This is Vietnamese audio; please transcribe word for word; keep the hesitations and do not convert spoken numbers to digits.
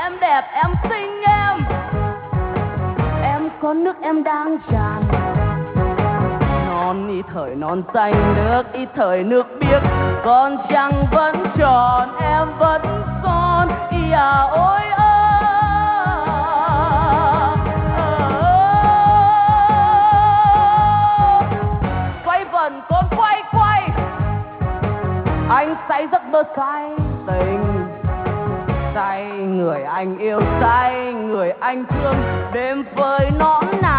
em đẹp, em xinh em. Em có nước em đang tràn. Non ít thời non xanh, nước ít thời nước biếc. Con trăng vẫn tròn, em vẫn son. Ý à ôi ơ. Quay vần con quay quay. Anh say giấc mơ say tình. Say người anh yêu, say người anh thương. Đêm phơi nón nào